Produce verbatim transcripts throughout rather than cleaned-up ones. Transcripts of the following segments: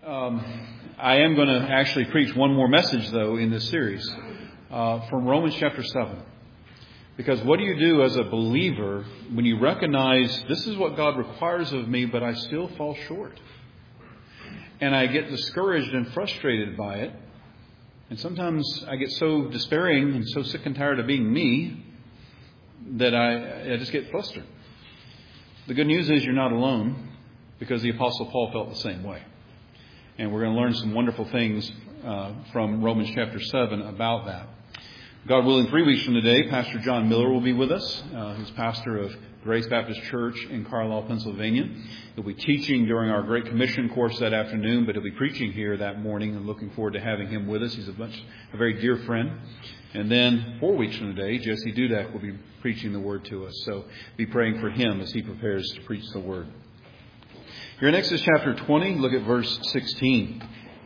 Um, I am going to actually preach one more message, though, in this series uh, from Romans chapter seven. Because what do you do as a believer when you recognize this is what God requires of me, but I still fall short? And I get discouraged and frustrated by it. And sometimes I get so despairing and so sick and tired of being me that I, I just get flustered. The good news is you're not alone, because the Apostle Paul felt the same way. And we're going to learn some wonderful things uh, from Romans chapter seven about that. God willing, three weeks from today, Pastor John Miller will be with us. Uh, he's pastor of Grace Baptist Church in Carlisle, Pennsylvania. He'll be teaching during our Great Commission course that afternoon, but he'll be preaching here that morning, and looking forward to having him with us. He's a, much, a very dear friend. And then four weeks from today, Jesse Dudak will be preaching the Word to us. So be praying for him as he prepares to preach the Word. Here in Exodus chapter twenty, look at verse sixteen.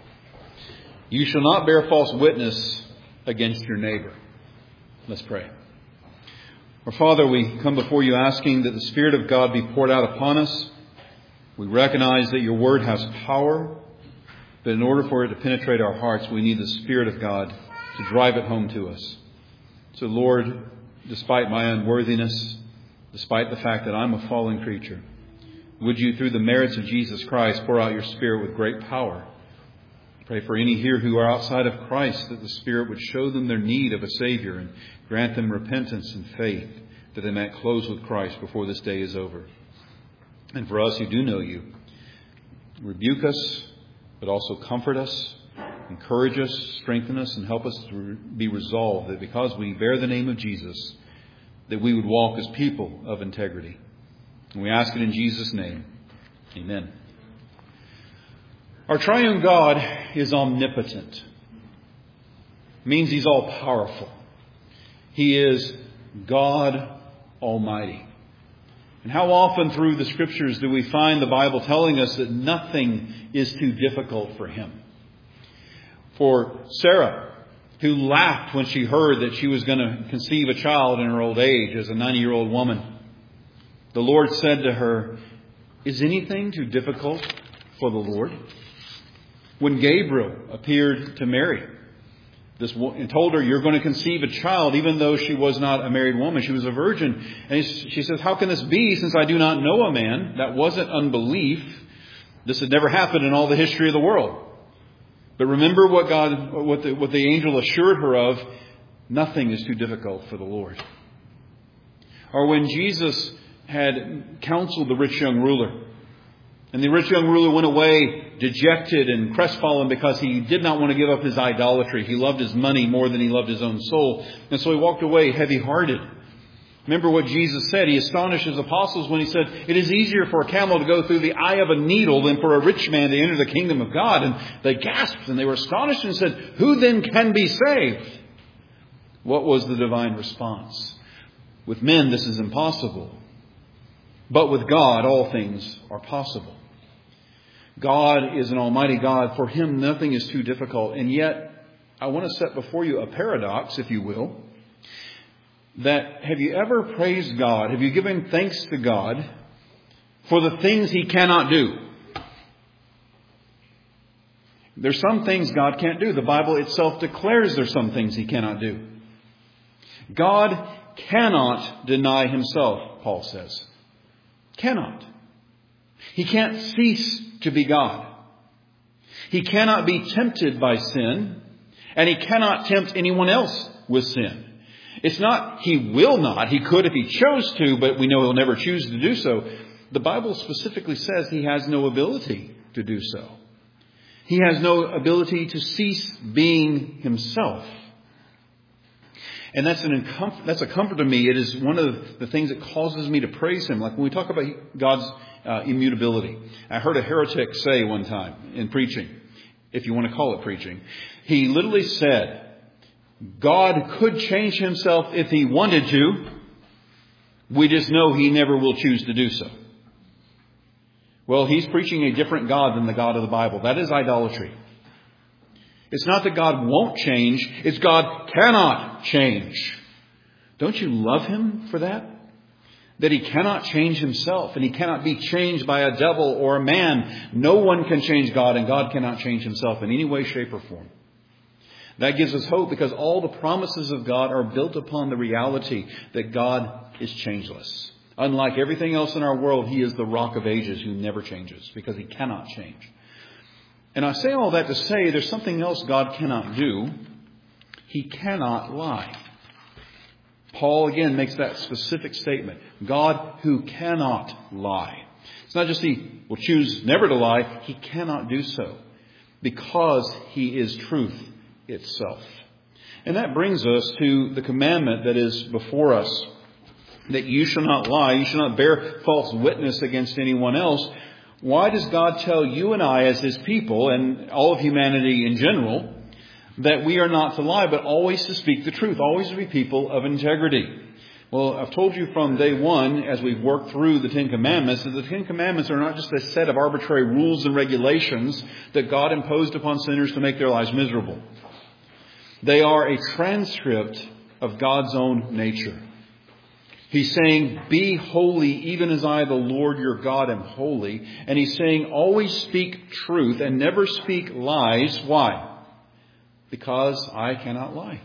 You shall not bear false witness against your neighbor. Let's pray. Our Father, we come before you asking that the Spirit of God be poured out upon us. We recognize that your Word has power, but in order for it to penetrate our hearts, we need the Spirit of God to drive it home to us. So, Lord, despite my unworthiness, despite the fact that I'm a fallen creature, would you, through the merits of Jesus Christ, pour out your Spirit with great power? Pray for any here who are outside of Christ, that the Spirit would show them their need of a Savior and grant them repentance and faith, that they might close with Christ before this day is over. And for us who do know you, rebuke us, but also comfort us, encourage us, strengthen us, and help us to be resolved that because we bear the name of Jesus, that we would walk as people of integrity. And we ask it in Jesus' name. Amen. Our triune God is omnipotent. It means He's all powerful. He is God Almighty. And how often through the Scriptures do we find the Bible telling us that nothing is too difficult for Him? For Sarah, who laughed when she heard that she was going to conceive a child in her old age as a ninety-year-old woman, the Lord said to her, "Is anything too difficult for the Lord?" When Gabriel appeared to Mary this, and told her, "You're going to conceive a child," even though she was not a married woman, she was a virgin. And she says, "How can this be, since I do not know a man?" That wasn't unbelief. This had never happened in all the history of the world. But remember what God, what the, what the angel assured her of: nothing is too difficult for the Lord. Or when Jesus had counseled the rich young ruler, and the rich young ruler went away dejected and crestfallen because he did not want to give up his idolatry. He loved his money more than he loved his own soul. And so he walked away heavy-hearted. Remember what Jesus said. He astonished his apostles when he said, "It is easier for a camel to go through the eye of a needle than for a rich man to enter the kingdom of God." And they gasped and they were astonished and said, "Who then can be saved?" What was the divine response? With men, this is impossible. But with God, all things are possible. God is an almighty God. For Him, nothing is too difficult. And yet, I want to set before you a paradox, if you will, that have you ever praised God? Have you given thanks to God for the things He cannot do? There's some things God can't do. The Bible itself declares there's some things He cannot do. God cannot deny Himself, Paul says. Cannot. He can't cease to be God. He cannot be tempted by sin, and He cannot tempt anyone else with sin. It's not He will not. He could if He chose to, but we know He'll never choose to do so. The Bible specifically says He has no ability to do so. He has no ability to cease being Himself. And that's an that's a comfort to me. It is one of the things that causes me to praise Him. Like when we talk about God's uh, immutability. I heard a heretic say one time in preaching, if you want to call it preaching. He literally said, God could change Himself if He wanted to. We just know He never will choose to do so. Well, he's preaching a different God than the God of the Bible. That is idolatry. It's not that God won't change. It's God cannot change. Don't you love Him for that? that He cannot change Himself, and He cannot be changed by a devil or a man. No one can change God, and God cannot change Himself in any way, shape, or form. That gives us hope, because all the promises of God are built upon the reality that God is changeless. Unlike everything else in our world, He is the Rock of Ages who never changes, because He cannot change. And I say all that to say there's something else God cannot do. He cannot lie. Paul again makes that specific statement. God who cannot lie. It's not just He will choose never to lie. He cannot do so because He is truth itself. And that brings us to the commandment that is before us. That you shall not lie. You shall not bear false witness against anyone else. Why does God tell you and I as His people and all of humanity in general that we are not to lie, but always to speak the truth, always to be people of integrity? Well, I've told you from day one, as we've worked through the Ten Commandments, that the Ten Commandments are not just a set of arbitrary rules and regulations that God imposed upon sinners to make their lives miserable. They are a transcript of God's own nature. He's saying, be holy even as I, the Lord your God, am holy. And He's saying, always speak truth and never speak lies. Why? Because I cannot lie.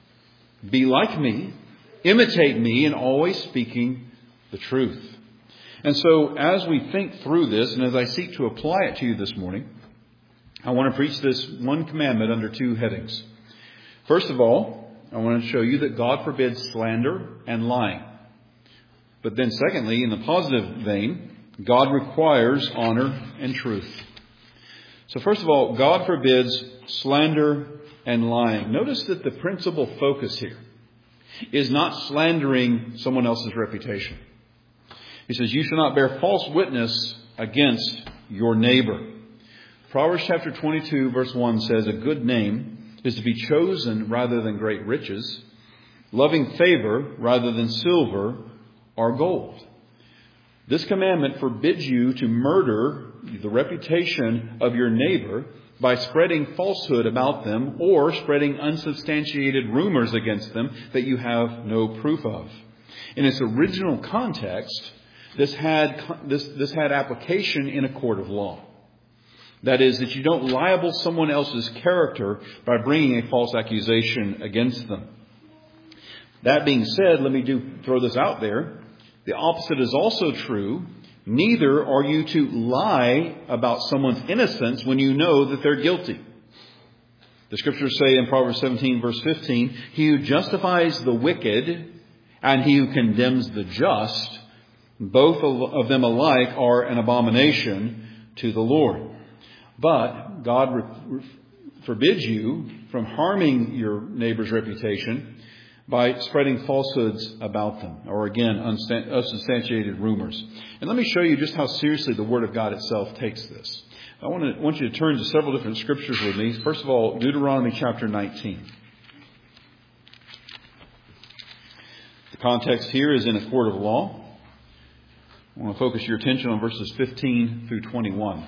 Be like me, imitate me in always speaking the truth. And so as we think through this, and as I seek to apply it to you this morning, I want to preach this one commandment under two headings. First of all, I want to show you that God forbids slander and lying. But then secondly, in the positive vein, God requires honor and truth. So first of all, God forbids slander and lying. Notice that the principal focus here is not slandering someone else's reputation. He says, you shall not bear false witness against your neighbor. Proverbs chapter twenty-two verse one says, a good name is to be chosen rather than great riches, loving favor rather than silver or gold. This commandment forbids you to murder the reputation of your neighbor by spreading falsehood about them or spreading unsubstantiated rumors against them that you have no proof of. In its original context, this had this, this had application in a court of law. That is, that you don't libel someone else's character by bringing a false accusation against them. That being said, let me do throw this out there. The opposite is also true. Neither are you to lie about someone's innocence when you know that they're guilty. The scriptures say in Proverbs seventeen verse fifteen, he who justifies the wicked and he who condemns the just, both of them alike are an abomination to the Lord. But God re- forbids you from harming your neighbor's reputation by spreading falsehoods about them, or again, unsubstantiated rumors. And let me show you just how seriously the Word of God itself takes this. I want, to, want you to turn to several different scriptures with me. First of all, Deuteronomy chapter nineteen. The context here is in a court of law. I want to focus your attention on verses fifteen through twenty-one.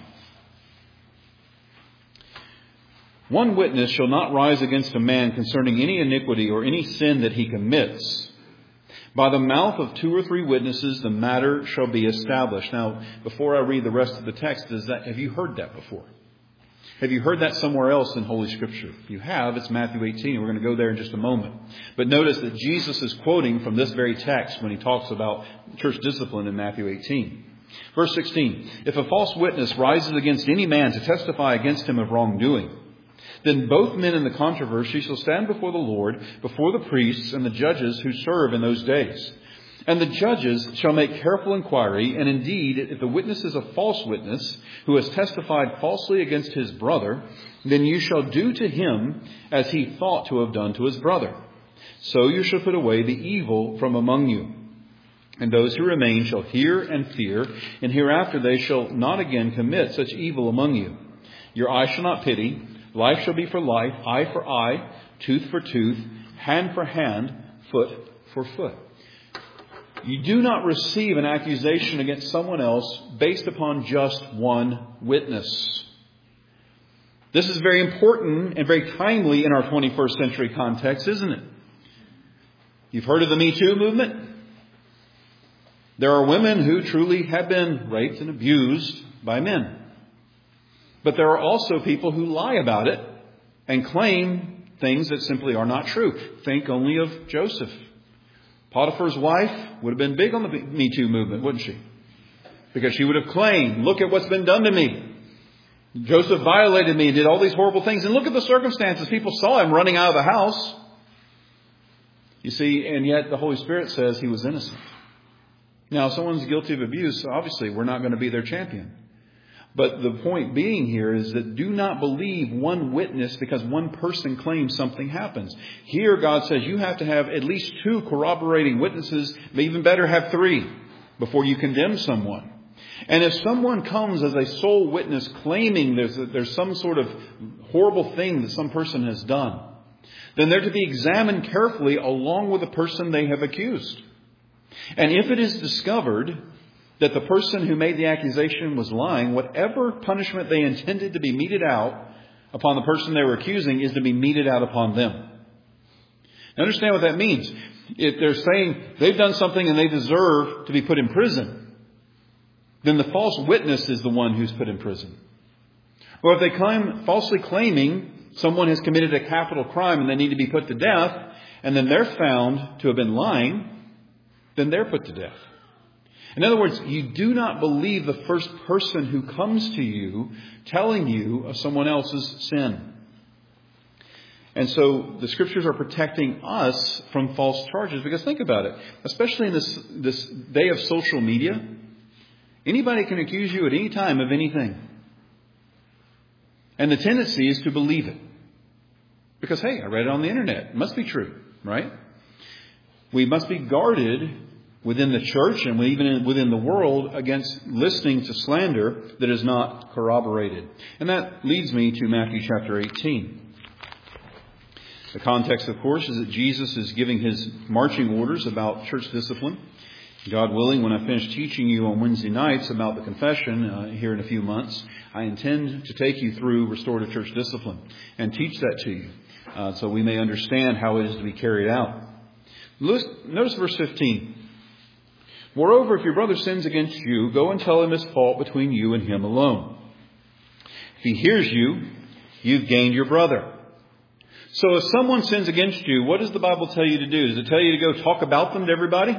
One witness shall not rise against a man concerning any iniquity or any sin that he commits. By the mouth of two or three witnesses, the matter shall be established. Now, before I read the rest of the text, is that, have you heard that before? Have you heard that somewhere else in Holy Scripture? If you have, it's Matthew eighteen. We're going to go there in just a moment. But notice that Jesus is quoting from this very text when he talks about church discipline in Matthew eighteen. Verse sixteen, if a false witness rises against any man to testify against him of wrongdoing, then both men in the controversy shall stand before the Lord, before the priests and the judges who serve in those days. And the judges shall make careful inquiry, and indeed, if the witness is a false witness, who has testified falsely against his brother, then you shall do to him as he thought to have done to his brother. So you shall put away the evil from among you. And those who remain shall hear and fear, and hereafter they shall not again commit such evil among you. Your eye shall not pity. Life shall be for life, eye for eye, tooth for tooth, hand for hand, foot for foot. You do not receive an accusation against someone else based upon just one witness. This is very important and very timely in our twenty-first century context, isn't it? You've heard of the Me Too movement? There are women who truly have been raped and abused by men. But there are also people who lie about it and claim things that simply are not true. Think only of Joseph. Potiphar's wife would have been big on the Me Too movement, wouldn't she? Because she would have claimed, look at what's been done to me. Joseph violated me and did all these horrible things. And look at the circumstances. People saw him running out of the house. You see, and yet the Holy Spirit says he was innocent. Now, if someone's guilty of abuse, obviously we're not going to be their champion. But the point being here is that do not believe one witness because one person claims something happens. Here God says you have to have at least two corroborating witnesses, but even better have three before you condemn someone. And if someone comes as a sole witness claiming there's, a, there's some sort of horrible thing that some person has done, then they're to be examined carefully along with the person they have accused. And if it is discovered that the person who made the accusation was lying, whatever punishment they intended to be meted out upon the person they were accusing is to be meted out upon them. Now understand what that means. If they're saying they've done something and they deserve to be put in prison, then the false witness is the one who's put in prison. Or if they claim, falsely claiming someone has committed a capital crime and they need to be put to death, and then they're found to have been lying, then they're put to death. In other words, you do not believe the first person who comes to you telling you of someone else's sin. And so the Scriptures are protecting us from false charges. Because think about it, especially in this, this day of social media, anybody can accuse you at any time of anything. And the tendency is to believe it. Because, hey, I read it on the internet. It must be true, right? We must be guarded within the church and even within the world against listening to slander that is not corroborated. And that leads me to Matthew chapter eighteen. The context, of course, is that Jesus is giving his marching orders about church discipline. God willing, when I finish teaching you on Wednesday nights about the confession uh, here in a few months, I intend to take you through restorative church discipline and teach that to you uh, so we may understand how it is to be carried out. Notice verse fifteen. Moreover, if your brother sins against you, go and tell him his fault between you and him alone. If he hears you, you've gained your brother. So if someone sins against you, what does the Bible tell you to do? Does it tell you to go talk about them to everybody?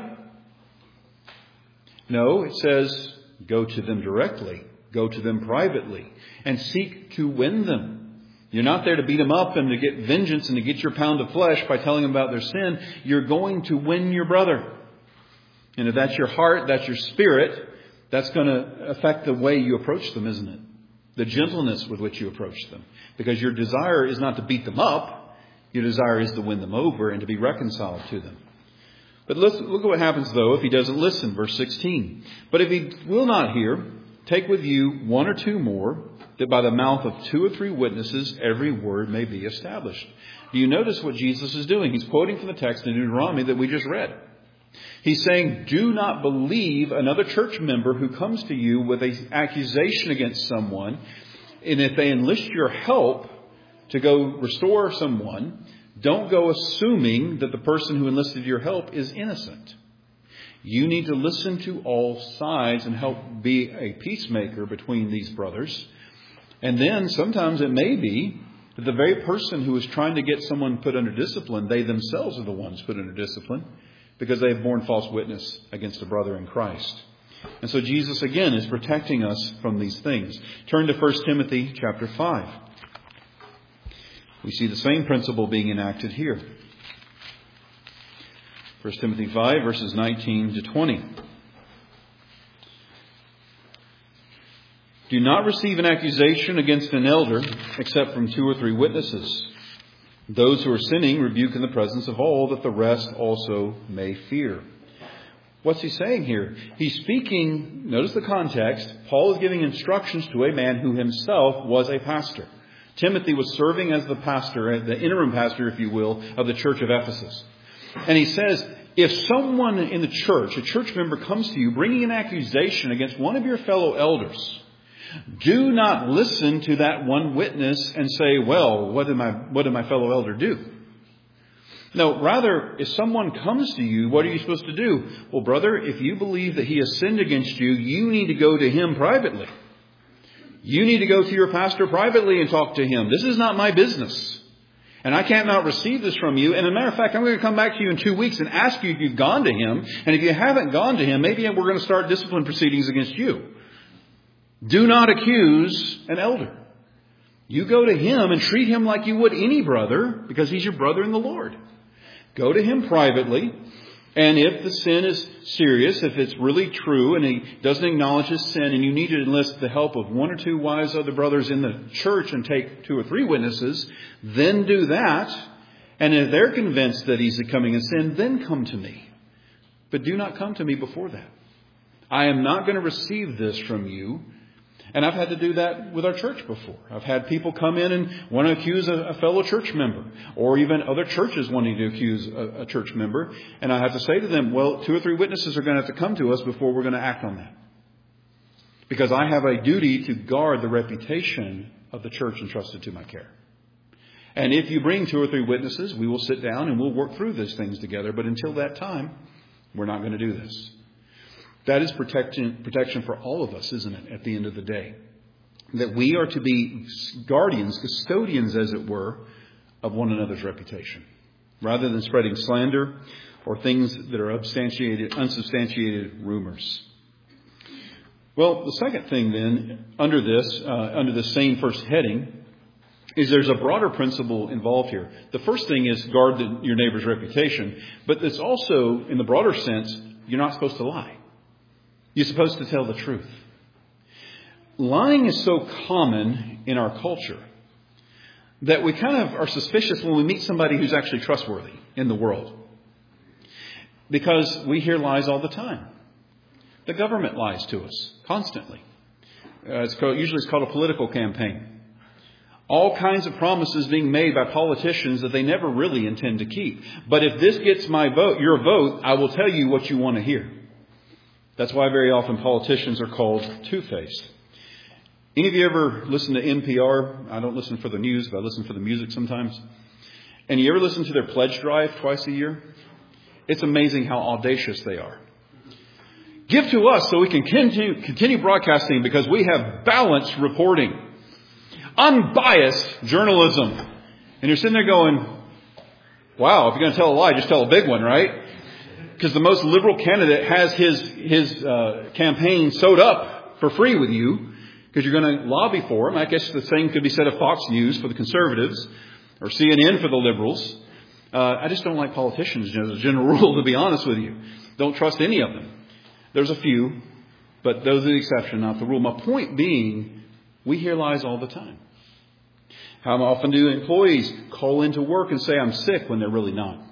No, it says go to them directly. Go to them privately and seek to win them. You're not there to beat them up and to get vengeance and to get your pound of flesh by telling them about their sin. You're going to win your brother. And if that's your heart, that's your spirit, that's going to affect the way you approach them, isn't it? The gentleness with which you approach them. Because your desire is not to beat them up. Your desire is to win them over and to be reconciled to them. But let's look at what happens, though, if he doesn't listen. Verse sixteen. But if he will not hear, take with you one or two more, that by the mouth of two or three witnesses every word may be established. Do you notice what Jesus is doing? He's quoting from the text in Deuteronomy that we just read. He's saying, do not believe another church member who comes to you with an accusation against someone. And if they enlist your help to go restore someone, don't go assuming that the person who enlisted your help is innocent. You need to listen to all sides and help be a peacemaker between these brothers. And then sometimes it may be that the very person who is trying to get someone put under discipline, they themselves are the ones put under discipline, because they have borne false witness against a brother in Christ. And so Jesus, again, is protecting us from these things. Turn to First Timothy chapter five. We see the same principle being enacted here. First Timothy five, verses nineteen to twenty. Do not receive an accusation against an elder except from two or three witnesses. Those who are sinning rebuke in the presence of all, that the rest also may fear. What's he saying here? He's speaking, notice the context. Paul is giving instructions to a man who himself was a pastor. Timothy was serving as the pastor, the interim pastor, if you will, of the church of Ephesus. And he says, if someone in the church, a church member, comes to you bringing an accusation against one of your fellow elders, do not listen to that one witness and say, well, what did my, what did my fellow elder do? No, rather, if someone comes to you, what are you supposed to do? Well, brother, if you believe that he has sinned against you, you need to go to him privately. You need to go to your pastor privately and talk to him. This is not my business. And I can't not receive this from you. And as a matter of fact, I'm going to come back to you in two weeks and ask you if you've gone to him. And if you haven't gone to him, maybe we're going to start discipline proceedings against you. Do not accuse an elder. You go to him and treat him like you would any brother, because he's your brother in the Lord. Go to him privately. And if the sin is serious, if it's really true and he doesn't acknowledge his sin, and you need to enlist the help of one or two wise other brothers in the church and take two or three witnesses, then do that. And if they're convinced that he's coming in sin, then come to me. But do not come to me before that. I am not going to receive this from you. And I've had to do that with our church before. I've had people come in and want to accuse a, a fellow church member, or even other churches wanting to accuse a, a church member. And I have to say to them, well, two or three witnesses are going to have to come to us before we're going to act on that. Because I have a duty to guard the reputation of the church entrusted to my care. And if you bring two or three witnesses, we will sit down and we'll work through these things together. But until that time, we're not going to do this. That is protection, protection for all of us, isn't it, at the end of the day? That we are to be guardians, custodians, as it were, of one another's reputation, rather than spreading slander or things that are unsubstantiated, unsubstantiated rumors. Well, the second thing then, under this, uh, under the same first heading, is there's a broader principle involved here. The first thing is guard the, your neighbor's reputation, but it's also, in the broader sense, you're not supposed to lie. You're supposed to tell the truth. Lying is so common in our culture that we kind of are suspicious when we meet somebody who's actually trustworthy in the world. Because we hear lies all the time. The government lies to us constantly. Uh, it's called, usually it's called a political campaign. All kinds of promises being made by politicians that they never really intend to keep. But if this gets my vote, your vote, I will tell you what you want to hear. That's why very often politicians are called two-faced. Any of you ever listen to N P R? I don't listen for the news, but I listen for the music sometimes. And you ever listen to their pledge drive twice a year? It's amazing how audacious they are. Give to us so we can continue, continue broadcasting because we have balanced reporting. Unbiased journalism. And you're sitting there going, wow, if you're going to tell a lie, just tell a big one, right? Because the most liberal candidate has his his uh, campaign sewed up for free with you because you're going to lobby for him. I guess the same could be said of Fox News for the conservatives or C N N for the liberals. Uh, I just don't like politicians as a general rule, to be honest with you. Don't trust any of them. There's a few, but those are the exception, not the rule. My point being, we hear lies all the time. How often do employees call into work and say, I'm sick, when they're really not?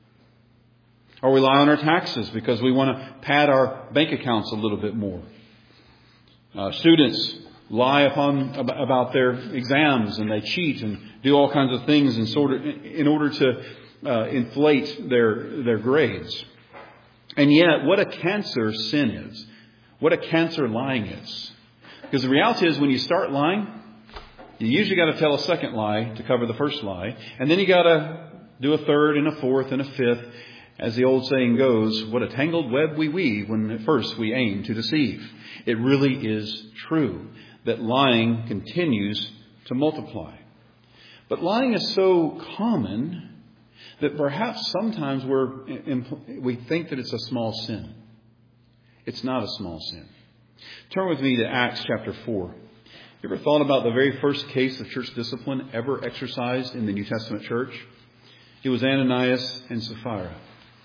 Or we lie on our taxes because we want to pad our bank accounts a little bit more. Uh, students lie upon about their exams and they cheat and do all kinds of things in, sort of, in order to uh, inflate their their grades. And yet, what a cancer sin is. What a cancer lying is. Because the reality is when you start lying, you usually got to tell a second lie to cover the first lie. And then you got to do a third and a fourth and a fifth. As the old saying goes, what a tangled web we weave when at first we aim to deceive. It really is true that lying continues to multiply. But lying is so common that perhaps sometimes we're, we think that it's a small sin. It's not a small sin. Turn with me to Acts chapter four. You ever thought about the very first case of church discipline ever exercised in the New Testament church? It was Ananias and Sapphira.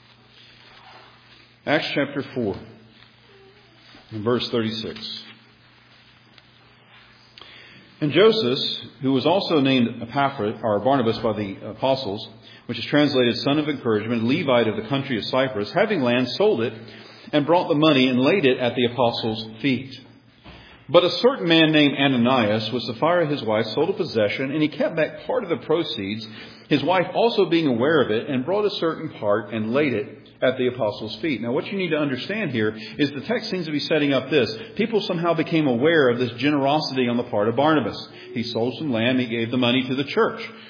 Acts chapter four, and verse thirty-six. And Joseph, who was also named Epaphras, or Barnabas by the apostles, which is translated son of encouragement, Levite of the country of Cyprus, having land, sold it, and brought the money and laid it at the apostles' feet. But a certain man named Ananias, with Sapphira his wife, sold a possession, and he kept back part of the proceeds, his wife also being aware of it, and brought a certain part and laid it at the apostles' feet. Now, what you need to understand here is the text seems to be setting up this. People somehow became aware of this generosity on the part of Barnabas. He sold some land. He gave the money to the church.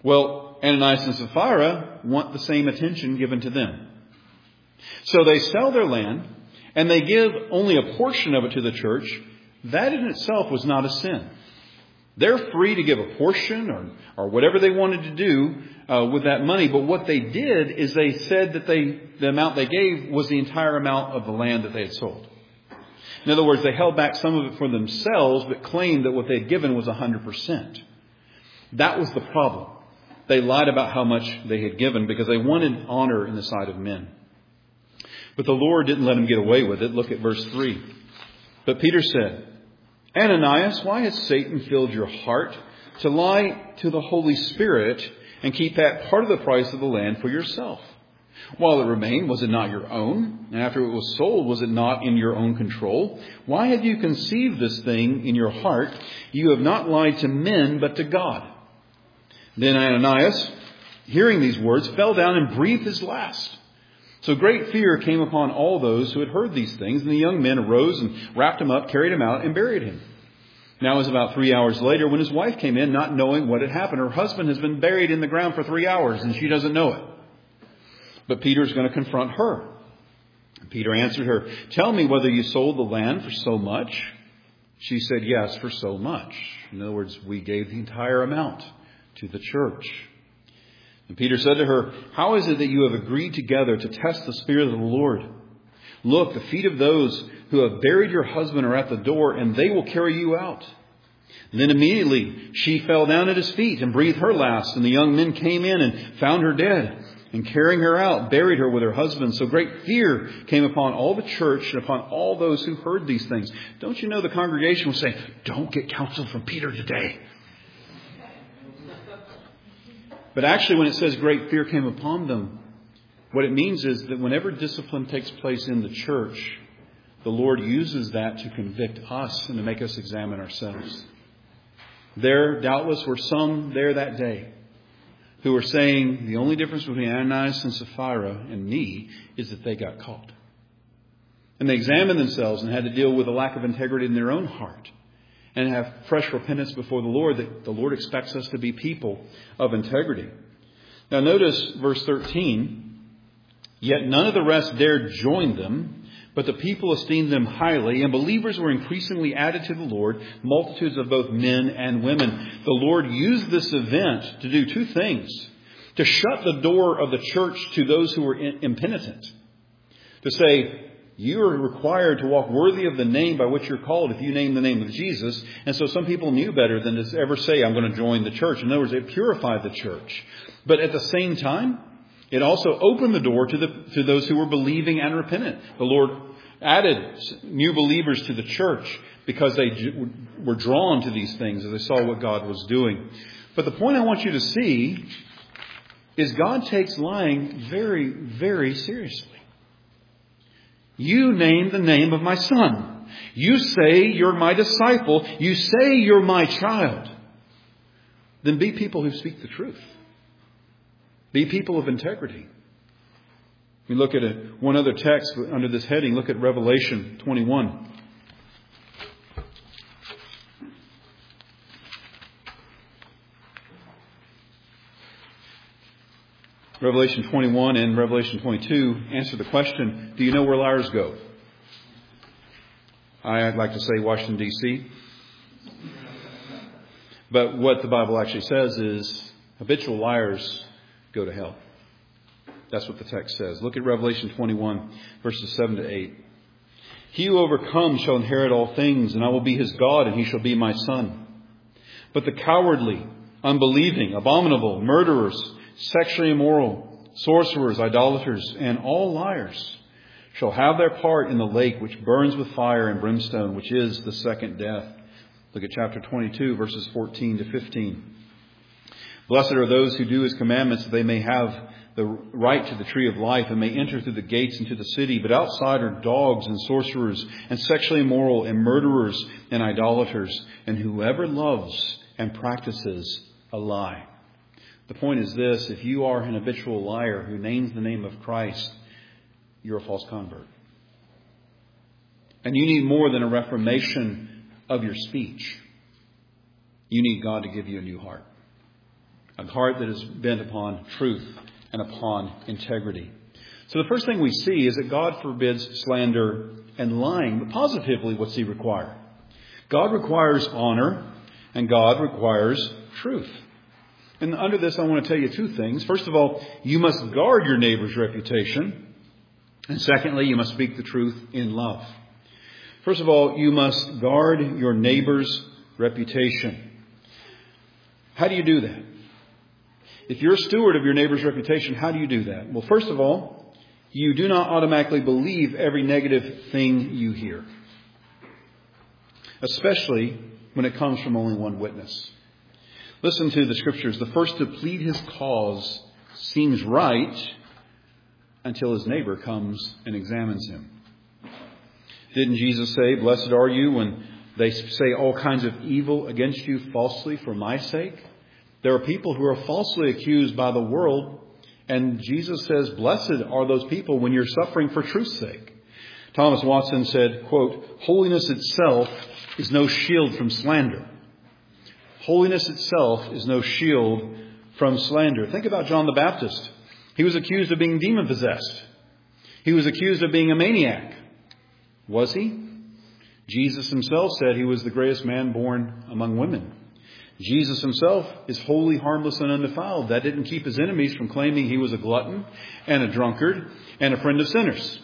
Well, Ananias and Sapphira want the same attention given to them. So they sell their land and they give only a portion of it to the church. That in itself was not a sin. They're free to give a portion or, or whatever they wanted to do uh, with that money. But what they did is they said that they the amount they gave was the entire amount of the land that they had sold. In other words, they held back some of it for themselves, but claimed that what they had given was one hundred percent. That was the problem. They lied about how much they had given because they wanted honor in the sight of men. But the Lord didn't let them get away with it. Look at verse three. But Peter said, Ananias, why has Satan filled your heart to lie to the Holy Spirit and keep that part of the price of the land for yourself? While it remained, was it not your own? And after it was sold, was it not in your own control? Why have you conceived this thing in your heart? You have not lied to men, but to God. Then Ananias, hearing these words, fell down and breathed his last. So great fear came upon all those who had heard these things, and the young men arose and wrapped him up, carried him out, and buried him. Now it was about three hours later when his wife came in, not knowing what had happened. Her husband has been buried in the ground for three hours, and she doesn't know it. But Peter's going to confront her. Peter answered her, tell me whether you sold the land for so much. She said, yes, for so much. In other words, we gave the entire amount to the church. And Peter said to her, how is it that you have agreed together to test the Spirit of the Lord? Look, the feet of those who have buried your husband are at the door, and they will carry you out. And then immediately she fell down at his feet and breathed her last. And the young men came in and found her dead. And carrying her out, buried her with her husband. So great fear came upon all the church and upon all those who heard these things. Don't you know the congregation was saying, don't get counsel from Peter today. But actually, when it says great fear came upon them, what it means is that whenever discipline takes place in the church, the Lord uses that to convict us and to make us examine ourselves. There, doubtless, were some there that day who were saying the only difference between Ananias and Sapphira and me is that they got caught. And they examined themselves and had to deal with a lack of integrity in their own heart and have fresh repentance before the Lord, that the Lord expects us to be people of integrity. Now notice verse thirteen. Yet none of the rest dared join them, but the people esteemed them highly, and believers were increasingly added to the Lord, multitudes of both men and women. The Lord used this event to do two things. To shut the door of the church to those who were impenitent. To say, you are required to walk worthy of the name by which you're called if you name the name of Jesus. And so some people knew better than to ever say, I'm going to join the church. In other words, it purified the church. But at the same time, it also opened the door to the to those who were believing and repentant. The Lord added new believers to the church because they were drawn to these things as they saw what God was doing. But the point I want you to see is God takes lying very, very seriously. You name the name of my son. You say you're my disciple. You say you're my child. Then be people who speak the truth. Be people of integrity. We look at a, one other text under this heading. Look at Revelation twenty-one. Revelation twenty-one and Revelation twenty-two answer the question, do you know where liars go? I'd like to say Washington, D C But what the Bible actually says is habitual liars go to hell. That's what the text says. Look at Revelation twenty-one, verses seven to eight. He who overcomes shall inherit all things, and I will be his God, and he shall be my son. But the cowardly, unbelieving, abominable, murderers, sexually immoral, sorcerers, idolaters, and all liars shall have their part in the lake which burns with fire and brimstone, which is the second death. Look at chapter twenty-two, verses fourteen to fifteen. Blessed are those who do his commandments, that they may have the right to the tree of life and may enter through the gates into the city. But outside are dogs and sorcerers and sexually immoral and murderers and idolaters and whoever loves and practices a lie. The point is this: if you are an habitual liar who names the name of Christ, you're a false convert. And you need more than a reformation of your speech. You need God to give you a new heart. a heart that is bent upon truth and upon integrity. So the first thing we see is that God forbids slander and lying. But positively, what's He require? God requires honor and God requires truth. And under this, I want to tell you two things. First of all, you must guard your neighbor's reputation. And secondly, you must speak the truth in love. First of all, you must guard your neighbor's reputation. How do you do that? If you're a steward of your neighbor's reputation, how do you do that? Well, first of all, you do not automatically believe every negative thing you hear, especially when it comes from only one witness. Listen to the Scriptures. The first to plead his cause seems right until his neighbor comes and examines him. Didn't Jesus say, "Blessed are you when they say all kinds of evil against you falsely for my sake"? There are people who are falsely accused by the world, and Jesus says, blessed are those people when you're suffering for truth's sake. Thomas Watson said, quote, "Holiness itself is no shield from slander." Holiness itself is no shield from slander. Think about John the Baptist. He was accused of being demon-possessed. He was accused of being a maniac. Was he? Jesus himself said he was the greatest man born among women. Jesus himself is holy, harmless, and undefiled. That didn't keep his enemies from claiming he was a glutton and a drunkard and a friend of sinners.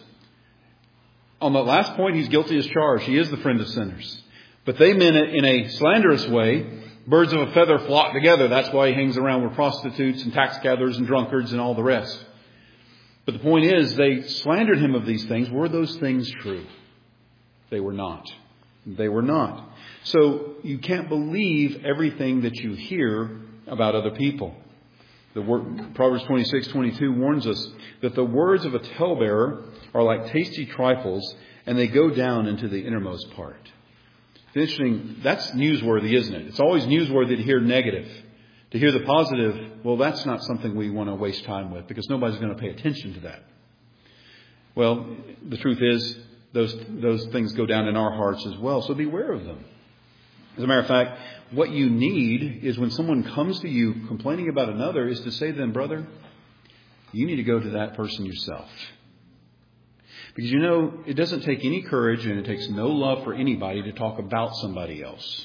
On that last point, he's guilty as charged. He is the friend of sinners. But they meant it in a slanderous way. Birds of a feather flock together. That's why he hangs around with prostitutes and tax gatherers and drunkards and all the rest. But the point is, they slandered him of these things. Were those things true? They were not. They were not. So you can't believe everything that you hear about other people. The word, Proverbs twenty-six twenty-two warns us that the words of a talebearer are like tasty trifles, and they go down into the innermost part. It's interesting. That's newsworthy, isn't it? It's always newsworthy to hear negative. To hear the positive, well, that's not something we want to waste time with because nobody's going to pay attention to that. Well, the truth is, those those things go down in our hearts as well. So beware of them. As a matter of fact, what you need is when someone comes to you complaining about another is to say to them, brother, you need to go to that person yourself. Because, you know, it doesn't take any courage and it takes no love for anybody to talk about somebody else.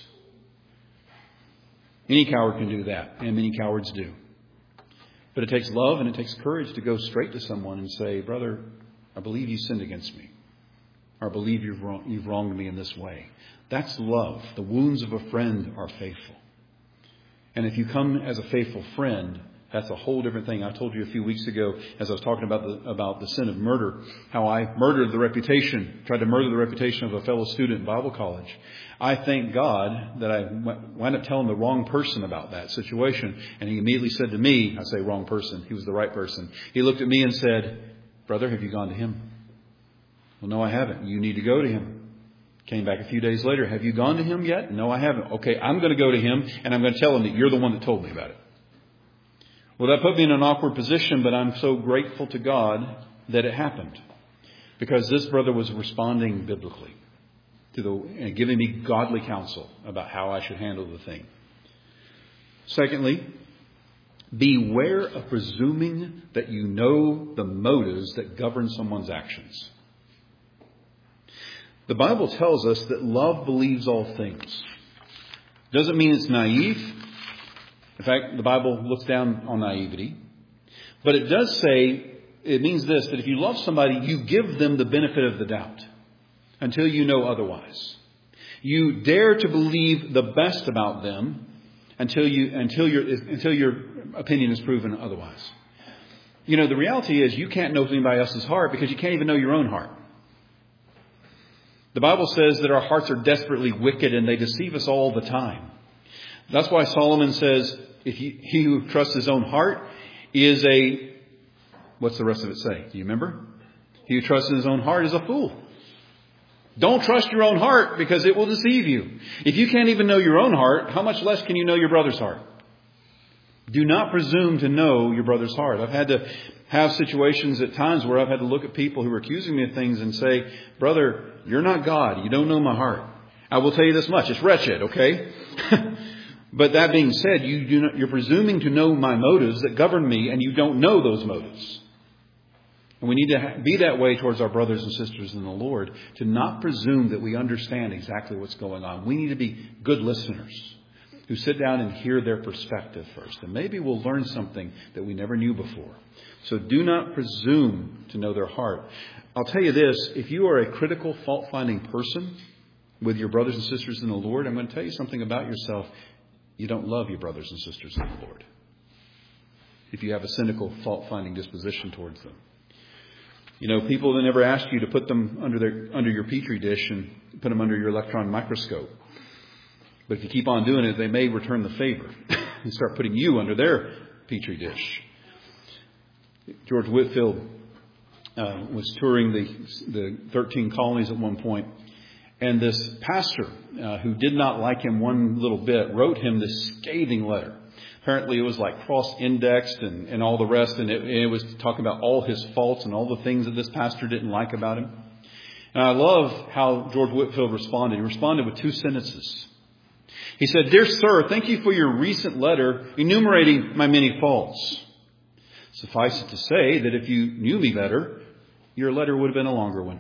Any coward can do that, and many cowards do. But it takes love and it takes courage to go straight to someone and say, brother, I believe you sinned against me. Or I believe you've, wrong, you've wronged me in this way. That's love. The wounds of a friend are faithful. And if you come as a faithful friend, that's a whole different thing. I told you a few weeks ago, as I was talking about the about the sin of murder, how I murdered the reputation, tried to murder the reputation of a fellow student in Bible college. I thank God that I wound up telling the wrong person about that situation. And he immediately said to me, I say wrong person, he was the right person. He looked at me and said, brother, have you gone to him? Well, no, I haven't. You need to go to him. Came back a few days later. Have you gone to him yet? No, I haven't. Okay, I'm going to go to him and I'm going to tell him that you're the one that told me about it. Well, that put me in an awkward position, but I'm so grateful to God that it happened. Because this brother was responding biblically to the and giving me godly counsel about how I should handle the thing. Secondly, beware of presuming that you know the motives that govern someone's actions. The Bible tells us that love believes all things. Doesn't mean it's naive. In fact, the Bible looks down on naivety. But it does say, it means this, that if you love somebody, you give them the benefit of the doubt until you know otherwise. You dare to believe the best about them until you until your until your opinion is proven otherwise. You know, the reality is you can't know anybody else's heart because you can't even know your own heart. The Bible says that our hearts are desperately wicked and they deceive us all the time. That's why Solomon says, if he, he who trusts his own heart is a, what's the rest of it say? Do you remember? He who trusts in his own heart is a fool. Don't trust your own heart because it will deceive you. If you can't even know your own heart, how much less can you know your brother's heart? Do not presume to know your brother's heart. I've had to have situations at times where I've had to look at people who are accusing me of things and say, brother, you're not God. You don't know my heart. I will tell you this much. It's wretched, okay? But that being said, you do not, you're presuming to know my motives that govern me, and you don't know those motives. And we need to be that way towards our brothers and sisters in the Lord, to not presume that we understand exactly what's going on. We need to be good listeners who sit down and hear their perspective first. And maybe we'll learn something that we never knew before. So do not presume to know their heart. I'll tell you this, if you are a critical, fault-finding person with your brothers and sisters in the Lord, I'm going to tell you something about yourself. You don't love your brothers and sisters in the Lord if you have a cynical, fault-finding disposition towards them. You know, people that never ask you to put them under their under your petri dish and put them under your electron microscope. But if you keep on doing it, they may return the favor and start putting you under their petri dish. George Whitefield uh, was touring the the thirteen colonies at one point, and this pastor uh, who did not like him one little bit wrote him this scathing letter. Apparently it was like cross-indexed and, and all the rest, and it, and it was talking about all his faults and all the things that this pastor didn't like about him. And I love how George Whitefield responded. He responded with two sentences. He said, "Dear sir, thank you for your recent letter enumerating my many faults. Suffice it to say that if you knew me better, your letter would have been a longer one."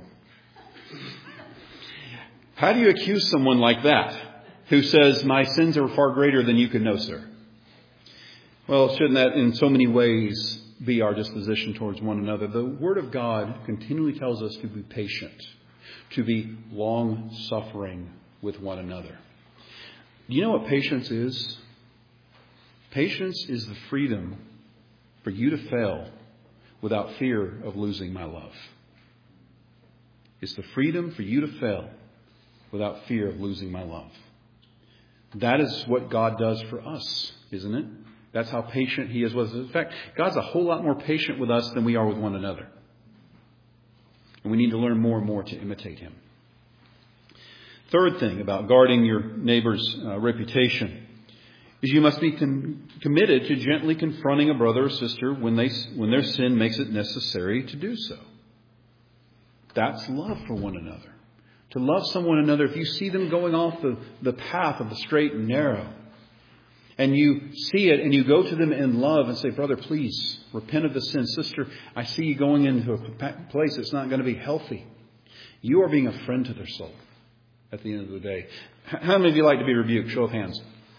How do you accuse someone like that who says, "My sins are far greater than you could know, sir"? Well, shouldn't that in so many ways be our disposition towards one another? The Word of God continually tells us to be patient, to be long-suffering with one another. Do you know what patience is? Patience is the freedom for you to fail without fear of losing my love. It's the freedom for you to fail without fear of losing my love. That is what God does for us, isn't it? That's how patient He is with us. In fact, God's a whole lot more patient with us than we are with one another. And we need to learn more and more to imitate Him. Third thing about guarding your neighbor's uh, reputation is you must be con- committed to gently confronting a brother or sister when they when their sin makes it necessary to do so. That's love for one another. To love someone another, if you see them going off the, the path of the straight and narrow, and you see it and you go to them in love and say, "Brother, please repent of the sin. Sister, I see you going into a place that's not going to be healthy." You are being a friend to their soul at the end of the day. How many of you like to be rebuked? Show of hands.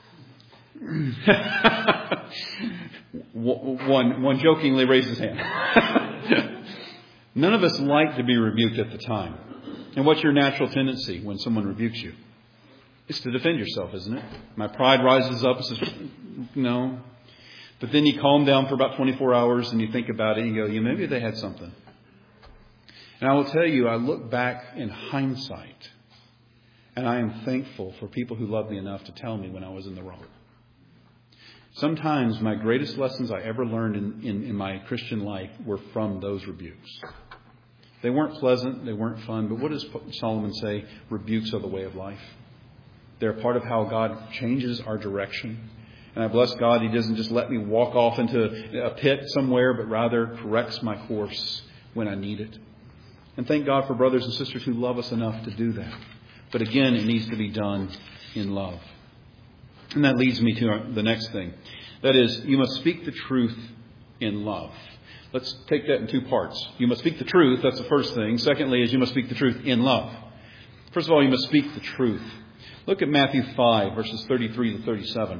one, one jokingly raised his hand. None of us like to be rebuked at the time. And what's your natural tendency when someone rebukes you? It's to defend yourself, isn't it? My pride rises up and says, no. But then you calm down for about twenty-four hours and you think about it and you go, yeah, maybe they had something. And I will tell you, I look back in hindsight and I am thankful for people who loved me enough to tell me when I was in the wrong. Sometimes my greatest lessons I ever learned in, in, in my Christian life were from those rebukes. They weren't pleasant, they weren't fun, but what does Solomon say? Rebukes are the way of life. They're a part of how God changes our direction. And I bless God, He doesn't just let me walk off into a pit somewhere, but rather corrects my course when I need it. And thank God for brothers and sisters who love us enough to do that. But again, it needs to be done in love. And that leads me to the next thing. That is, you must speak the truth in love. Let's take that in two parts. You must speak the truth. That's the first thing. Secondly, is you must speak the truth in love. First of all, you must speak the truth. Look at Matthew five, verses thirty-three to thirty-seven.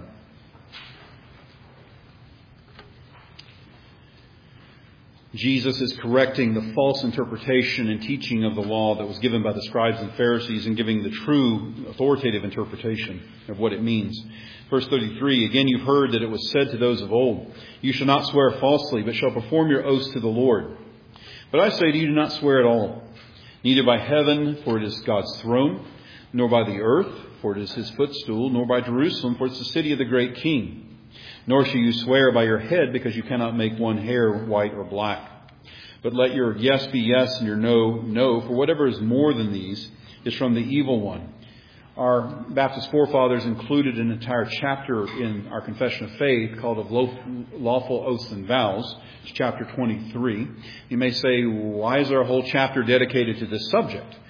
Jesus is correcting the false interpretation and teaching of the law that was given by the scribes and Pharisees and giving the true authoritative interpretation of what it means. Verse thirty-three, again, you've heard that it was said to those of old, "You shall not swear falsely, but shall perform your oaths to the Lord." But I say to you, do not swear at all, neither by heaven, for it is God's throne, nor by the earth, for it is His footstool, nor by Jerusalem, for it's the city of the great King. Nor shall you swear by your head, because you cannot make one hair white or black. But let your yes be yes and your no, no, for whatever is more than these is from the evil one. Our Baptist forefathers included an entire chapter in our Confession of Faith called of Lawful Oaths and Vows. It's chapter twenty-three. You may say, why is there a whole chapter dedicated to this subject?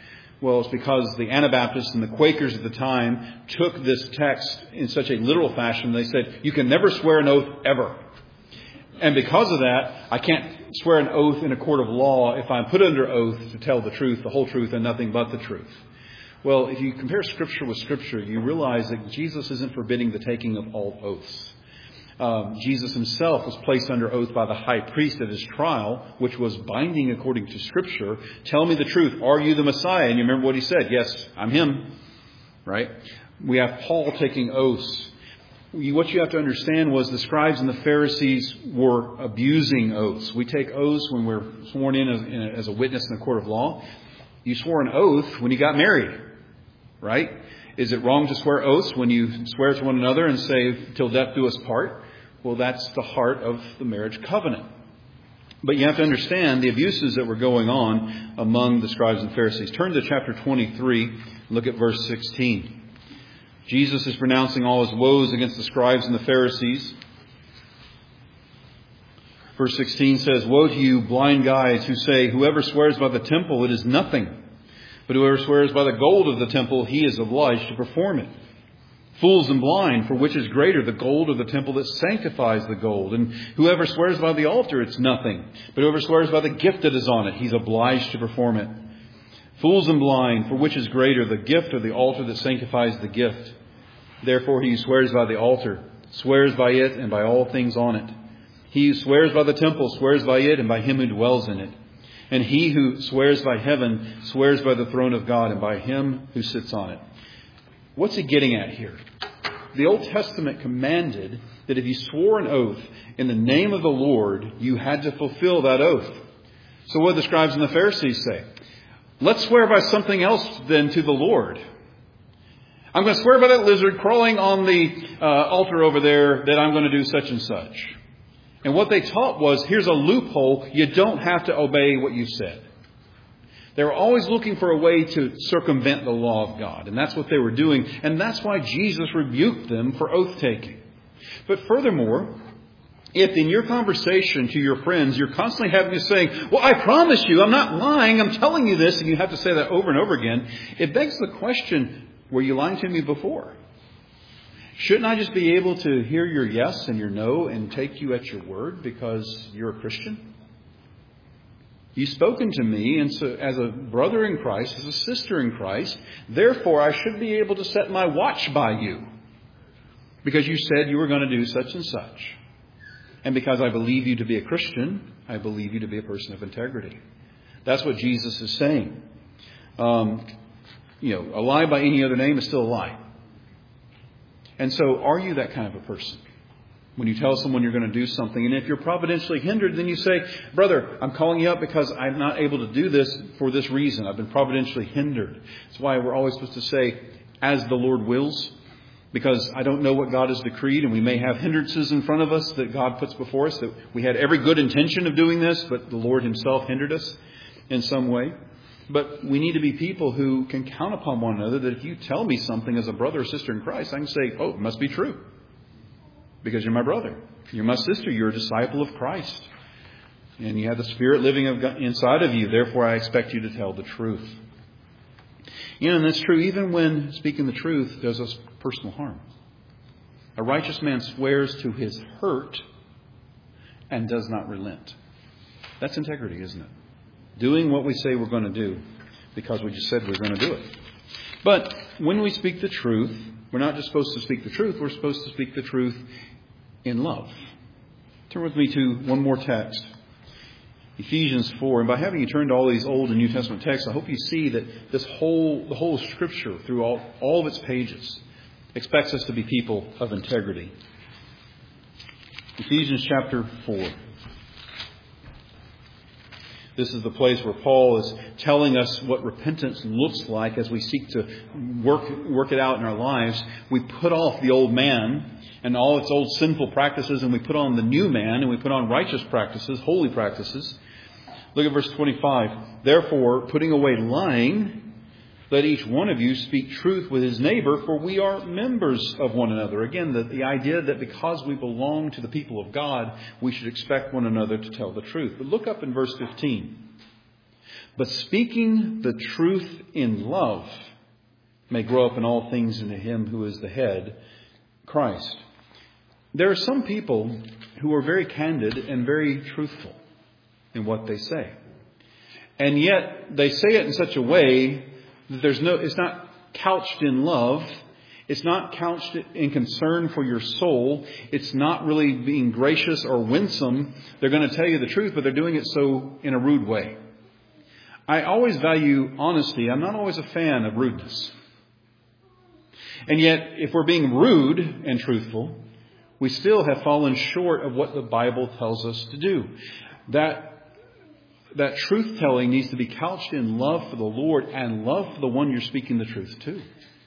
Well, it's because the Anabaptists and the Quakers at the time took this text in such a literal fashion. They said, you can never swear an oath ever. And because of that, I can't swear an oath in a court of law if I'm put under oath to tell the truth, the whole truth, and nothing but the truth. Well, if you compare Scripture with Scripture, you realize that Jesus isn't forbidding the taking of all oaths. Um, Jesus himself was placed under oath by the high priest at his trial, which was binding according to Scripture. Tell me the truth. Are you the Messiah? And you remember what he said. Yes, I'm him. Right? We have Paul taking oaths. What you have to understand was the scribes and the Pharisees were abusing oaths. We take oaths when we're sworn in as, in a, as a witness in a court of law. You swore an oath when you got married. Right? Is it wrong to swear oaths when you swear to one another and say, till death do us part? Well, that's the heart of the marriage covenant. But you have to understand the abuses that were going on among the scribes and Pharisees. Turn to chapter twenty-three. Look at verse sixteen. Jesus is pronouncing all his woes against the scribes and the Pharisees. Verse sixteen says, Woe to you, blind guides, who say, whoever swears by the temple, it is nothing. But whoever swears by the gold of the temple, he is obliged to perform it. Fools and blind, for which is greater, the gold or the temple that sanctifies the gold? And whoever swears by the altar, it's nothing. But whoever swears by the gift that is on it, he's obliged to perform it. Fools and blind, for which is greater, the gift or the altar that sanctifies the gift? Therefore he who swears by the altar swears by it and by all things on it. He who swears by the temple swears by it and by him who dwells in it. And he who swears by heaven swears by the throne of God and by him who sits on it. What's he getting at here? The Old Testament commanded that if you swore an oath in the name of the Lord, you had to fulfill that oath. So what did the scribes and the Pharisees say? Let's swear by something else than to the Lord. I'm going to swear by that lizard crawling on the uh, altar over there that I'm going to do such and such. And what they taught was, here's a loophole. You don't have to obey what you said. They were always looking for a way to circumvent the law of God. And that's what they were doing. And that's why Jesus rebuked them for oath-taking. But furthermore, if in your conversation to your friends, you're constantly having to say, well, I promise you, I'm not lying, I'm telling you this, and you have to say that over and over again, it begs the question, were you lying to me before? Shouldn't I just be able to hear your yes and your no and take you at your word because you're a Christian? You've spoken to me and so, as a brother in Christ, as a sister in Christ. Therefore, I should be able to set my watch by you because you said you were going to do such and such. And because I believe you to be a Christian, I believe you to be a person of integrity. That's what Jesus is saying. Um, you know, a lie by any other name is still a lie. And so, are you that kind of a person? When you tell someone you're going to do something, and if you're providentially hindered, then you say, brother, I'm calling you up because I'm not able to do this for this reason. I've been providentially hindered. That's why we're always supposed to say, as the Lord wills, because I don't know what God has decreed, and we may have hindrances in front of us that God puts before us, that we had every good intention of doing this, but the Lord himself hindered us in some way. But we need to be people who can count upon one another, that if you tell me something as a brother or sister in Christ, I can say, oh, it must be true. Because you're my brother. You're my sister. You're a disciple of Christ. And you have the Spirit living inside of you. Therefore, I expect you to tell the truth. You know, and that's true even when speaking the truth does us personal harm. A righteous man swears to his hurt and does not relent. That's integrity, isn't it? Doing what we say we're going to do because we just said we're going to do it. But when we speak the truth, we're not just supposed to speak the truth. We're supposed to speak the truth in love. Turn with me to one more text. Ephesians four. And by having you turn to all these Old and New Testament texts, I hope you see that this whole, the whole Scripture, through all, all of its pages, expects us to be people of integrity. Ephesians chapter four. This is the place where Paul is telling us what repentance looks like as we seek to work work it out in our lives. We put off the old man and all its old sinful practices, and we put on the new man, and we put on righteous practices, holy practices. Look at verse twenty-five. Therefore, putting away lying, let each one of you speak truth with his neighbor, for we are members of one another. Again, the, the idea that because we belong to the people of God, we should expect one another to tell the truth. But look up in verse fifteen. But speaking the truth in love may grow up in all things into Him who is the head, Christ. There are some people who are very candid and very truthful in what they say. And yet they say it in such a way that there's no, it's not couched in love. It's not couched in concern for your soul. It's not really being gracious or winsome. They're going to tell you the truth, but they're doing it so in a rude way. I always value honesty. I'm not always a fan of rudeness. And yet, if we're being rude and truthful, we still have fallen short of what the Bible tells us to do. That, that truth-telling needs to be couched in love for the Lord and love for the one you're speaking the truth to.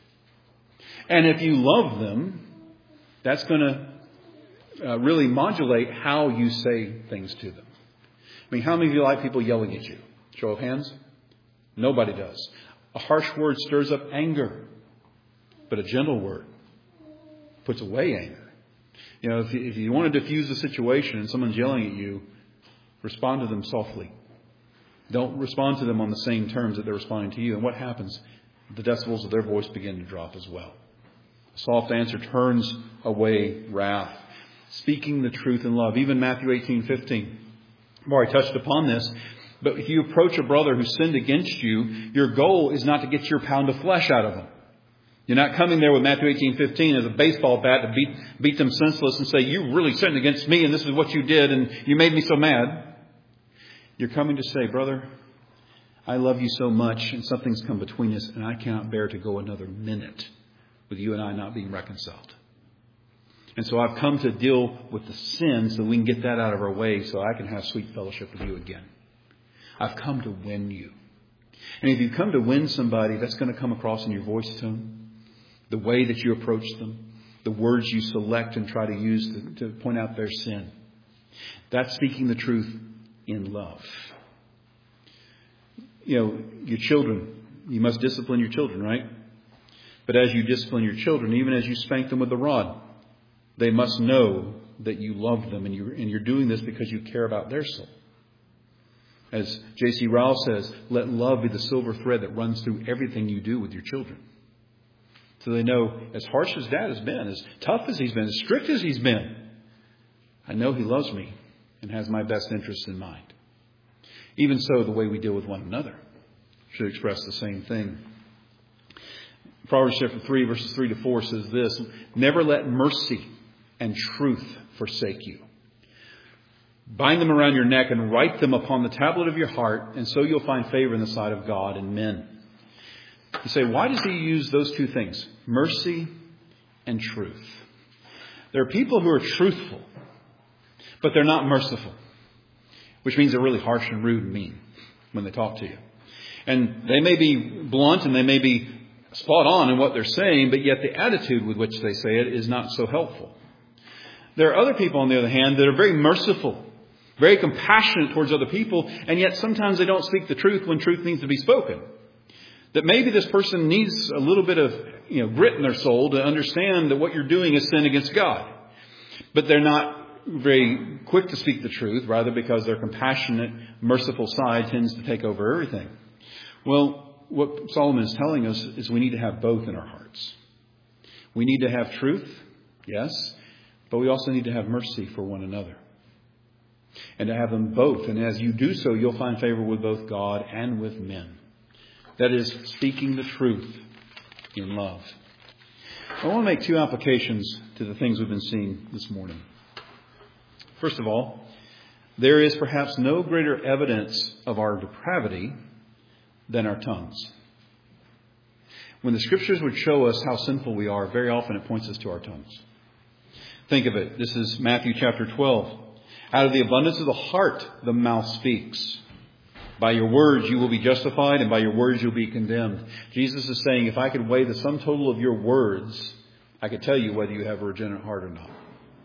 And if you love them, that's going to uh, really modulate how you say things to them. I mean, how many of you like people yelling at you? Show of hands. Nobody does. A harsh word stirs up anger, but a gentle word puts away anger. You know, if you, if you want to diffuse the situation and someone's yelling at you, respond to them softly. Don't respond to them on the same terms that they're responding to you. And what happens? The decibels of their voice begin to drop as well. A soft answer turns away wrath. Speaking the truth in love. Even Matthew eighteen fifteen. I've already touched upon this. But if you approach a brother who sinned against you, your goal is not to get your pound of flesh out of them. You're not coming there with Matthew eighteen fifteen as a baseball bat to beat, beat them senseless and say, you really sinned against me and this is what you did and you made me so mad. You're coming to say, brother, I love you so much and something's come between us and I cannot bear to go another minute with you and I not being reconciled. And so I've come to deal with the sin so we can get that out of our way so I can have sweet fellowship with you again. I've come to win you. And if you come to win somebody, that's going to come across in your voice tone, the way that you approach them, the words you select and try to use to, to point out their sin. That's speaking the truth in love. You know, your children, you must discipline your children, right? But as you discipline your children, even as you spank them with the rod, they must know that you love them and, you, and you're doing this because you care about their soul. As J C Ryle says, let love be the silver thread that runs through everything you do with your children. So they know, as harsh as Dad has been, as tough as he's been, as strict as he's been, I know he loves me and has my best interests in mind. Even so, the way we deal with one another should express the same thing. Proverbs chapter three, verses three to four says this, never let mercy and truth forsake you. Bind them around your neck and write them upon the tablet of your heart, and so you'll find favor in the sight of God and men. You say, why does he use those two things? Mercy and truth. There are people who are truthful, but they're not merciful, which means they're really harsh and rude and mean when they talk to you. And they may be blunt and they may be spot on in what they're saying, but yet the attitude with which they say it is not so helpful. There are other people, on the other hand, that are very merciful, very compassionate towards other people, and yet sometimes they don't speak the truth when truth needs to be spoken. That maybe this person needs a little bit of, you know, grit in their soul to understand that what you're doing is sin against God. But they're not very quick to speak the truth, rather because their compassionate, merciful side tends to take over everything. Well, what Solomon is telling us is we need to have both in our hearts. We need to have truth, yes, but we also need to have mercy for one another. And to have them both. And as you do so, you'll find favor with both God and with men. That is, speaking the truth in love. I want to make two applications to the things we've been seeing this morning. First of all, there is perhaps no greater evidence of our depravity than our tongues. When the Scriptures would show us how sinful we are, very often it points us to our tongues. Think of it. This is Matthew chapter twelve. Out of the abundance of the heart, the mouth speaks. By your words you will be justified, and by your words you'll be condemned. Jesus is saying, if I could weigh the sum total of your words, I could tell you whether you have a regenerate heart or not.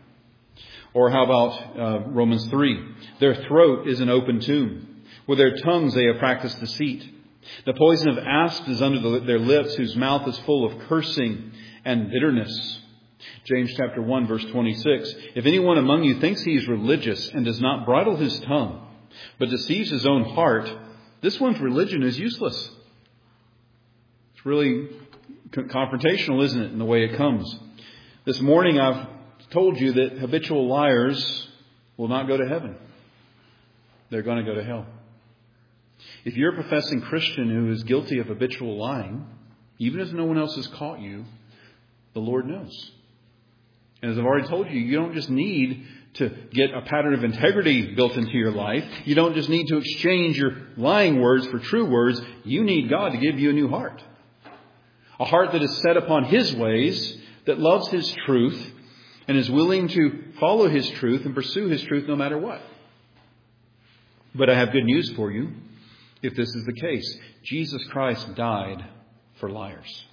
Or how about uh, Romans three? Their throat is an open tomb. With their tongues they have practiced deceit. The poison of asps is under the, their lips, whose mouth is full of cursing and bitterness. James chapter one, verse twenty-six. If anyone among you thinks he is religious and does not bridle his tongue, but deceives his own heart, This one's religion is useless. It's really confrontational, isn't it, in the way it comes? This morning I've told you that habitual liars will not go to heaven. They're going to go to hell. If you're a professing Christian who is guilty of habitual lying, even if no one else has caught you, the Lord knows. And as I've already told you, you don't just need to get a pattern of integrity built into your life. You don't just need to exchange your lying words for true words. You need God to give you a new heart. A heart that is set upon His ways, that loves His truth, and is willing to follow His truth and pursue His truth no matter what. But I have good news for you. If this is the case, Jesus Christ died for liars.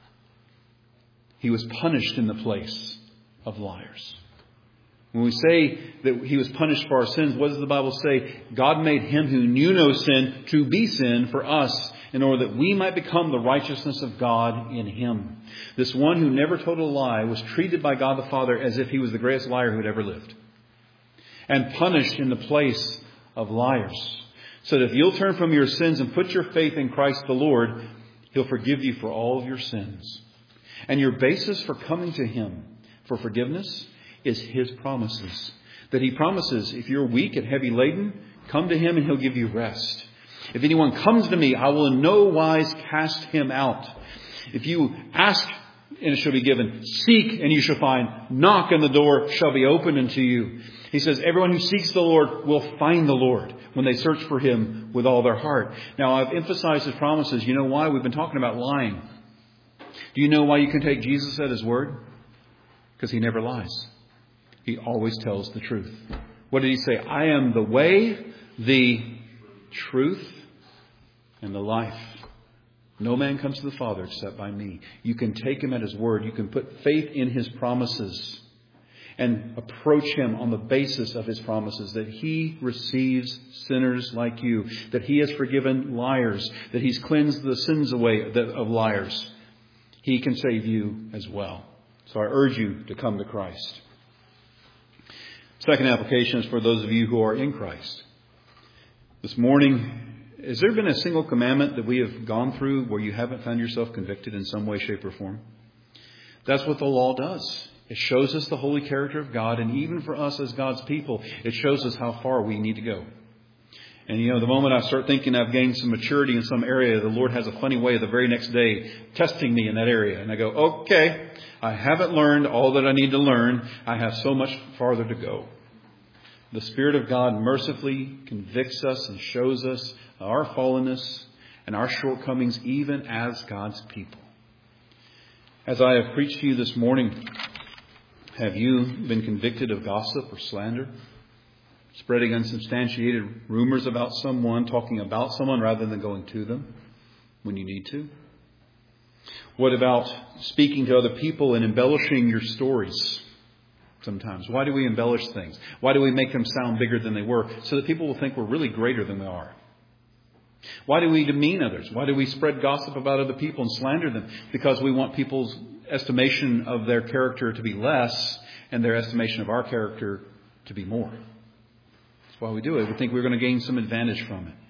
He was punished in the place of liars. When we say that He was punished for our sins, what does the Bible say? God made Him who knew no sin to be sin for us, in order that we might become the righteousness of God in Him. This one who never told a lie was treated by God the Father as if He was the greatest liar who had ever lived, and punished in the place of liars. So that if you'll turn from your sins and put your faith in Christ the Lord, He'll forgive you for all of your sins. And your basis for coming to Him for forgiveness is His promises. That He promises, if you're weak and heavy laden, come to Him and He'll give you rest. If anyone comes to me, I will in no wise cast him out. If you ask, and it shall be given. Seek, and you shall find. Knock, and the door shall be opened unto you. He says, everyone who seeks the Lord will find the Lord when they search for Him with all their heart. Now, I've emphasized His promises. You know why? We've been talking about lying. Do you know why you can take Jesus at His word? Because He never lies. He always tells the truth. What did He say? I am the way, the truth, and the life. No man comes to the Father except by me. You can take Him at His word. You can put faith in His promises and approach Him on the basis of His promises, that He receives sinners like you, that He has forgiven liars, that He's cleansed the sins away of liars. He can save you as well. So I urge you to come to Christ. Second application is for those of you who are in Christ. This morning, has there been a single commandment that we have gone through where you haven't found yourself convicted in some way, shape, or form? That's what the law does. It shows us the holy character of God, and even for us as God's people, it shows us how far we need to go. And, you know, the moment I start thinking I've gained some maturity in some area, the Lord has a funny way the very next day testing me in that area. And I go, okay, I haven't learned all that I need to learn. I have so much farther to go. The Spirit of God mercifully convicts us and shows us our fallenness and our shortcomings, even as God's people. As I have preached to you this morning, have you been convicted of gossip or slander? Spreading unsubstantiated rumors about someone, talking about someone rather than going to them when you need to? What about speaking to other people and embellishing your stories sometimes? Why do we embellish things? Why do we make them sound bigger than they were? So that people will think we're really greater than we are. Why do we demean others? Why do we spread gossip about other people and slander them? Because we want people's estimation of their character to be less and their estimation of our character to be more. That's why we do it. We think we're going to gain some advantage from it.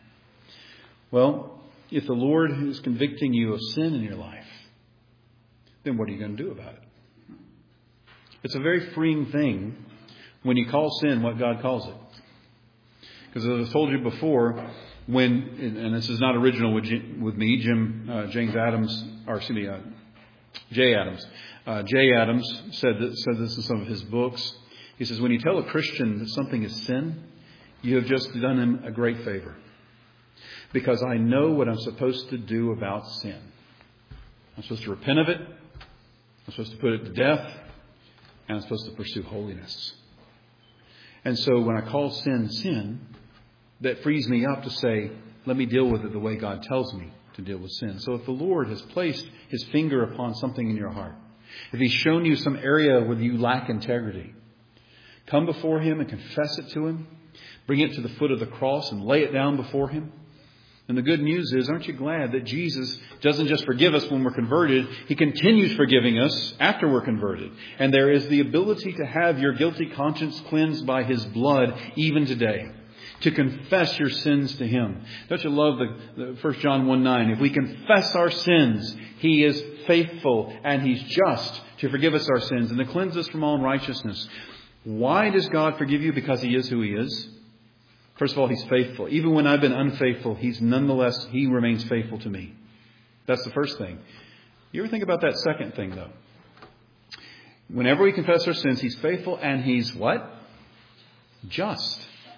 Well, if the Lord is convicting you of sin in your life, then what are you going to do about it? It's a very freeing thing when you call sin what God calls it. Because as I told you before, when, and this is not original with, with me, Jim, uh, James Adams, or excuse me, uh, Jay Adams. Uh, Jay Adams said, that, said this in some of his books. He says, when you tell a Christian that something is sin, you have just done him a great favor. Because I know what I'm supposed to do about sin. I'm supposed to repent of it. I'm supposed to put it to death. And I'm supposed to pursue holiness. And so when I call sin, sin, that frees me up to say, let me deal with it the way God tells me to deal with sin. So if the Lord has placed His finger upon something in your heart, if He's shown you some area where you lack integrity, come before Him and confess it to Him. Bring it to the foot of the cross and lay it down before Him. And the good news is, aren't you glad that Jesus doesn't just forgive us when we're converted, He continues forgiving us after we're converted. And there is the ability to have your guilty conscience cleansed by His blood even today. to confess your sins to Him. Don't you love the, the First John one nine? If we confess our sins, He is faithful and He's just to forgive us our sins and to cleanse us from all unrighteousness. Why does God forgive you? Because He is who He is. First of all, He's faithful. Even when I've been unfaithful, He's nonetheless, He remains faithful to me. That's the first thing. You ever think about that second thing, though? Whenever we confess our sins, He's faithful and He's what? Just.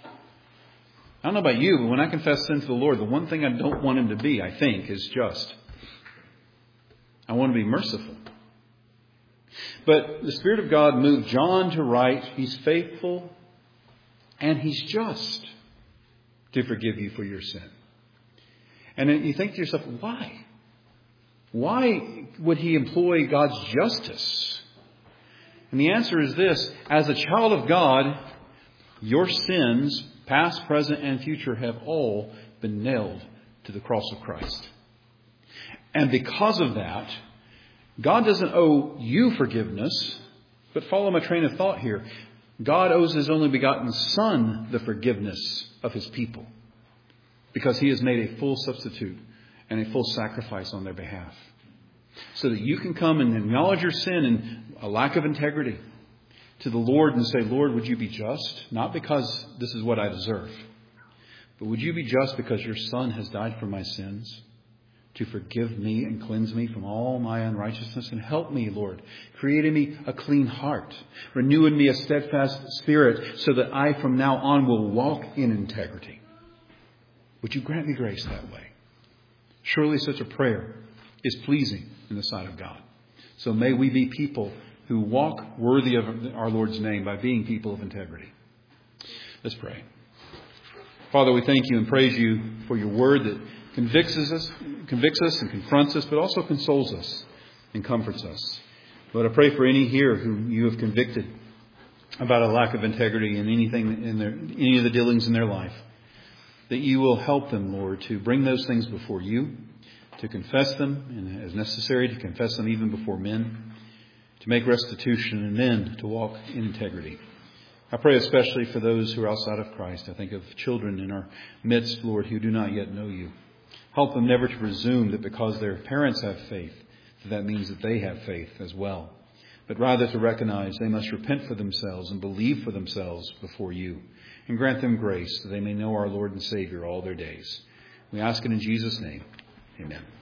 I don't know about you, but when I confess sin to the Lord, the one thing I don't want Him to be, I think, is just. I want to be merciful. But the Spirit of God moved John to write, He's faithful and He's just to forgive you for your sin. And then you think to yourself, why? Why would He employ God's justice? And the answer is this: as a child of God, your sins, past, present, and future, have all been nailed to the cross of Christ. And because of that, God doesn't owe you forgiveness, but follow my train of thought here. God owes His only begotten Son the forgiveness of His people, because He has made a full substitute and a full sacrifice on their behalf, so that you can come and acknowledge your sin and a lack of integrity to the Lord and say, Lord, would you be just? Not because this is what I deserve, but would you be just because your Son has died for my sins, to forgive me and cleanse me from all my unrighteousness, and help me, Lord, create in me a clean heart, renew in me a steadfast spirit, so that I from now on will walk in integrity. Would you grant me grace that way? Surely such a prayer is pleasing in the sight of God. So may we be people who walk worthy of our Lord's name by being people of integrity. Let's pray. Father, we thank You and praise You for Your word that convicts us, convicts us and confronts us, but also consoles us and comforts us. Lord, I pray for any here who You have convicted about a lack of integrity in anything in their, any of the dealings in their life, that You will help them, Lord, to bring those things before You, to confess them, and as necessary, to confess them even before men, to make restitution, and then to walk in integrity. I pray especially for those who are outside of Christ. I think of children in our midst, Lord, who do not yet know You. Help them never to presume that because their parents have faith, that that means that they have faith as well, but rather to recognize they must repent for themselves and believe for themselves before You, and grant them grace that they may know our Lord and Savior all their days. We ask it in Jesus' name. Amen.